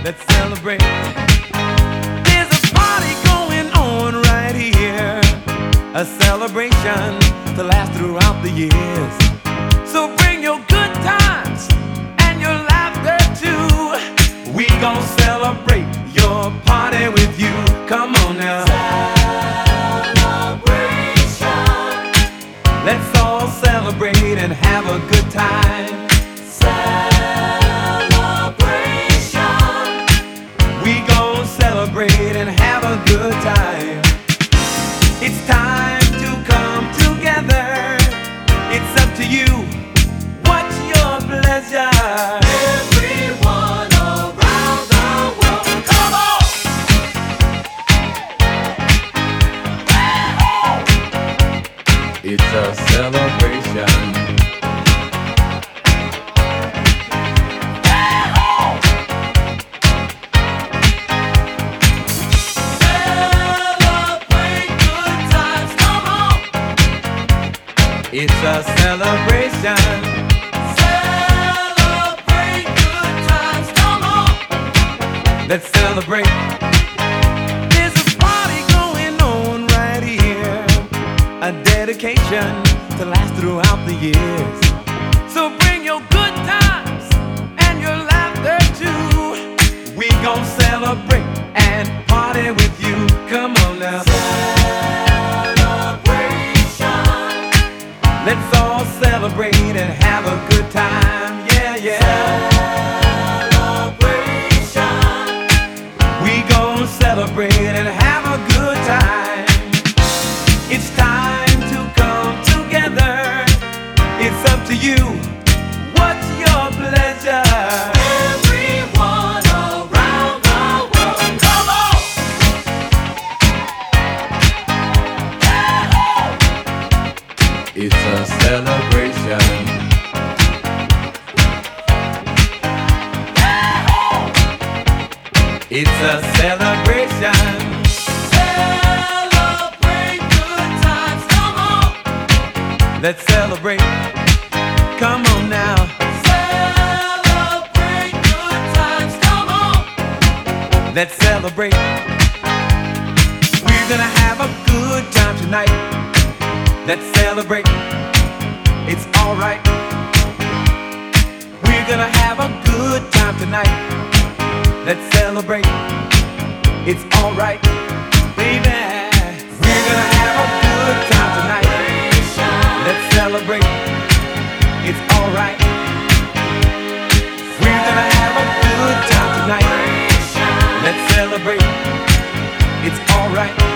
Let's celebrate. There's a party going on right here, a celebration to last throughout the years. So bring your good times and your laughter too. We gon' celebrate your party with you. Come on now. Celebration. Let's all celebrate and have a good time. We gon' celebrate and have a good time. It's time to come together. It's up to you. What's your pleasure? Everyone around the world, come on! It's a celebration. It's a celebration. Celebrate good times, come on. Let's celebrate. There's a party going on right here, a dedication to last throughout the years. So bring your good times and your laughter too. We gon' celebrate and party with you. Come on now. Let's all celebrate and have a good time, yeah, yeah. Celebration. We gon' celebrate and have a good time. It's time to come together. It's up to you. What's your pleasure? Everyone around the world, come on! It's a celebration. It's a celebration. Celebrate good times, come on. Let's celebrate. Come on now. Celebrate good times, come on. Let's celebrate. We're gonna have a good time tonight. Let's celebrate. It's alright. We're gonna have a good time tonight. Let's celebrate. It's alright, baby. We're gonna have a good time tonight. Let's celebrate. It's alright. We're gonna have a good time tonight. Let's celebrate. It's alright.